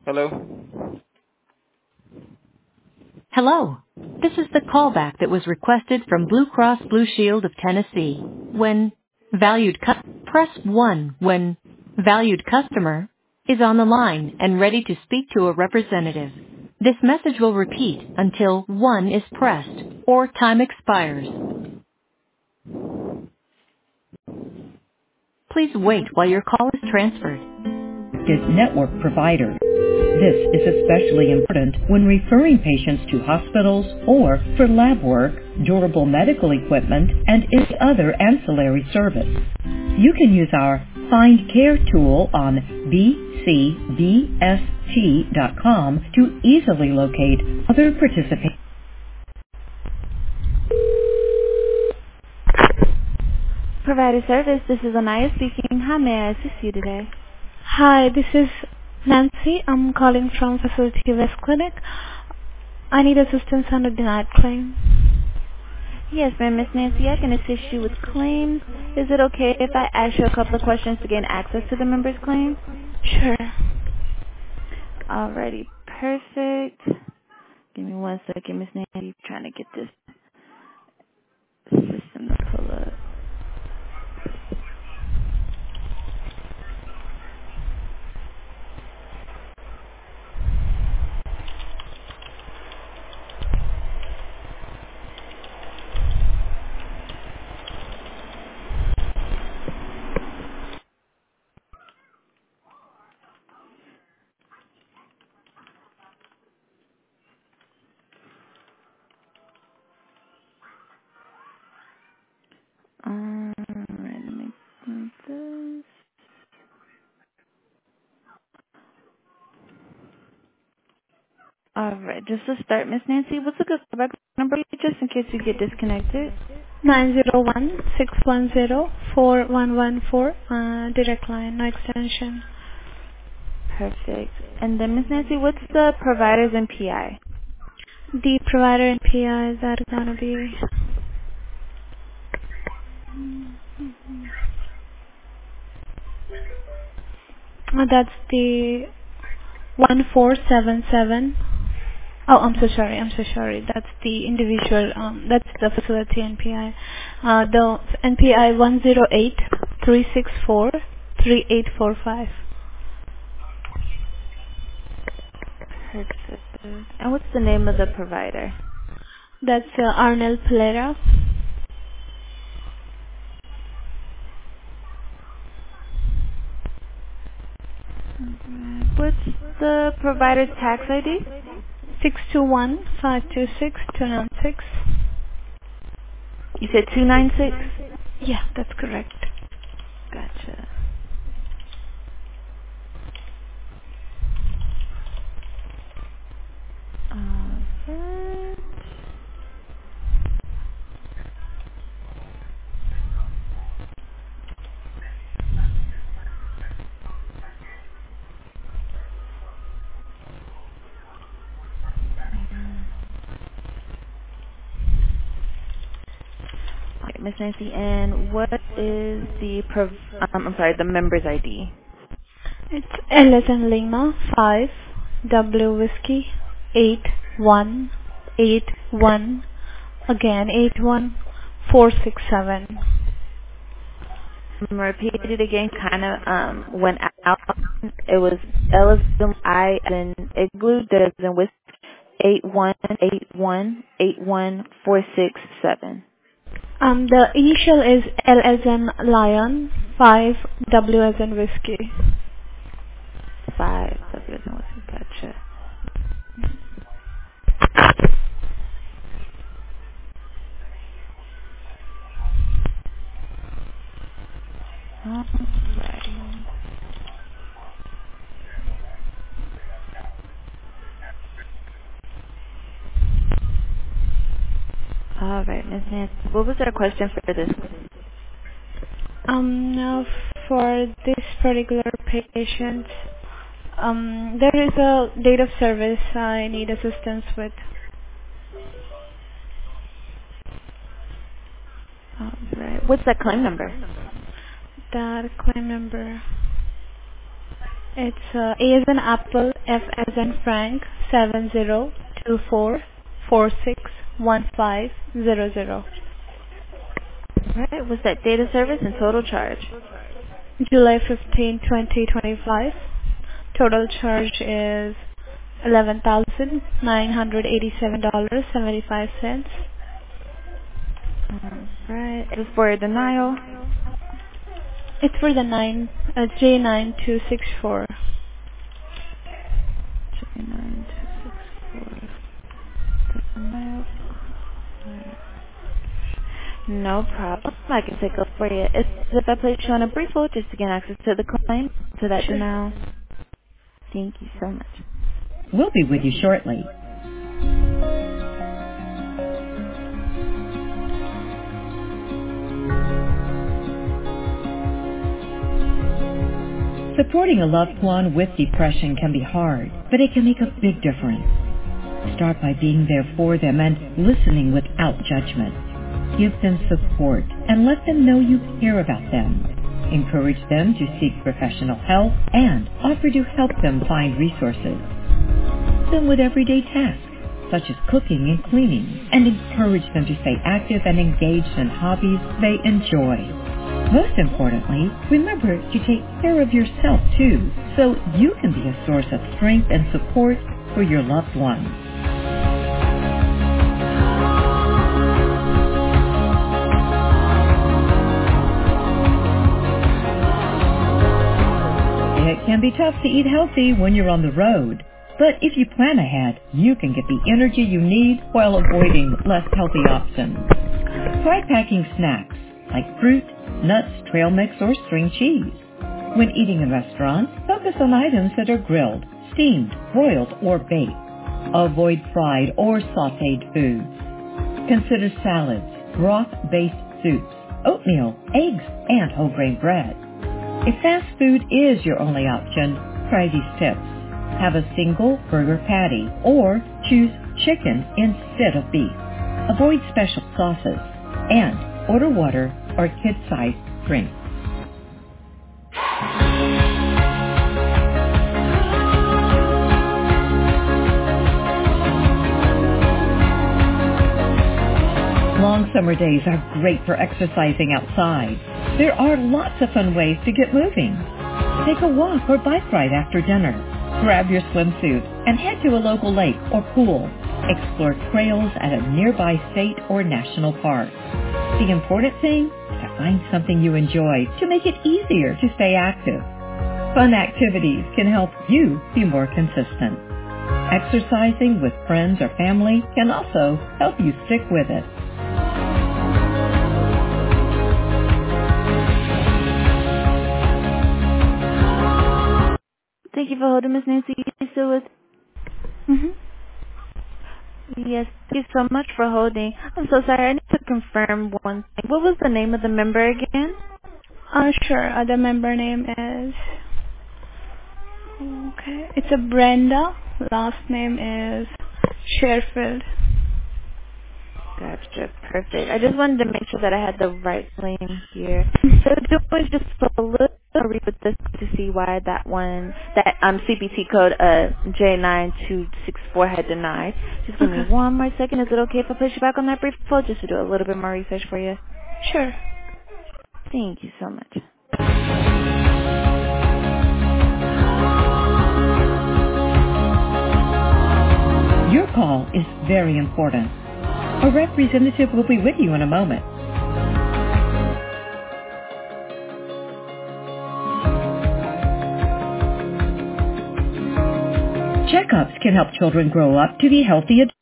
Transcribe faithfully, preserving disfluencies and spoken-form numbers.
Hello? Hello. This is the callback that was requested from Blue Cross Blue Shield of Tennessee. When valued cu- press one when valued customer is on the line and ready to speak to a representative. This message will repeat until one is pressed or time expires. Please wait while your call is transferred. Is network provider. This is especially important when referring patients to hospitals or for lab work, durable medical equipment, and any other ancillary service. You can use our Find Care tool on b c b s t dot com to easily locate other participants. Provider service, this is Anaya speaking. How may I assist you today? Hi, this is Nancy. I'm calling from Facility West Clinic. I need assistance on a denied claim. Yes, ma'am, Miss Nancy, I can assist you with claims. Is it okay if I ask you a couple of questions to gain access to the member's claim? Sure. Alrighty, perfect. Give me one second, Miss Nancy. Trying to get this system to pull up. Alright, let me do this. Alright, just to start, Miss Nancy, what's a good callback number just in case you get disconnected? nine zero one, six one zero, four one one four, uh, direct line, no extension. Perfect. And then, Miss Nancy, what's the providers and P I? The provider and P I, that is gonna be, uh, that's the one four seven seven. Oh, I'm so sorry. I'm so sorry. That's the individual. Um, that's the facility N P I. Uh, the N P I one zero eight three six four three eight four five. Perfect. And what's the name of the provider? That's uh, Arnel Pereira. Alright. What's the provider's tax I D? Six two one five two six two nine six. You said two nine six? Yeah, that's correct. Gotcha. Alright. Okay, Miss Nancy, and what is the prov- um, I'm sorry, the member's I D? It's L as in Lima five W whiskey eight one eight one again eight one four six seven. I'm gonna repeat it again. Kind of um went out. It was L as in I as in igloo, D as in whiskey, eight one eight one eight one four six seven. Um, the initial is L as in lion, five W as in whiskey. Five W as in whiskey. Gotcha. Alrighty. All right, Miss Nancy. What was our question for this? Um, now for this particular patient, um, there is a date of service I need assistance with. All right. What's that claim number? That claim number It's uh, A as in Apple, F as in Frank, seven zero two four four six one five zero zero. All right. What's that date of service and total charge? July fifteenth, twenty twenty-five. Total charge is eleven thousand nine hundred eighty-seven dollars and seventy-five cents. All right. Is for denial? It's for the nine uh, J nine two six four. J nine two six four. No problem. I can take up for you. It's if I place you on a brief hold just to get access to the claim, to that denial. Thank you so much. We'll be with you shortly. Supporting a loved one with depression can be hard, but it can make a big difference. Start by being there for them and listening without judgment. Give them support and let them know you care about them. Encourage them to seek professional help and offer to help them find resources. Help them with everyday tasks such as cooking and cleaning, and encourage them to stay active and engaged in hobbies they enjoy. Most importantly, remember to take care of yourself too, so you can be a source of strength and support for your loved ones. It can be tough to eat healthy when you're on the road, but if you plan ahead, you can get the energy you need while avoiding less healthy options. Try packing snacks like fruit, nuts, trail mix, or string cheese. When eating in restaurants, focus on items that are grilled, steamed, broiled, or baked. Avoid fried or sautéed foods. Consider salads, broth-based soups, oatmeal, eggs, and whole grain bread. If fast food is your only option, try these tips. Have a single burger patty or choose chicken instead of beef. Avoid special sauces and order water or kid-sized drinks. Long summer days are great for exercising outside. There are lots of fun ways to get moving. Take a walk or bike ride after dinner. Grab your swimsuit and head to a local lake or pool. Explore trails at a nearby state or national park. The important thing is to find something you enjoy to make it easier to stay active. Fun activities can help you be more consistent. Exercising with friends or family can also help you stick with it. Thank you for holding, Miss Nancy. You still with? Mm-hmm. Yes, thank you so much for holding. I'm so sorry. I need to confirm one thing. What was the name of the member again? Uh, sure. Uh, the member name is... Okay. It's a Brenda. Last name is Sherfield. Gotcha. Perfect. I just wanted to make sure that I had the right claim here. So it was just a little read with this to see why that one, that um C P T code uh J nine two six four had denied. Just give me one more second. Is it okay if I push you back on that brief hold just to do a little bit more research for you? Sure. Thank you so much. Your call is very important. A representative will be with you in a moment. Checkups can help children grow up to be healthy adults.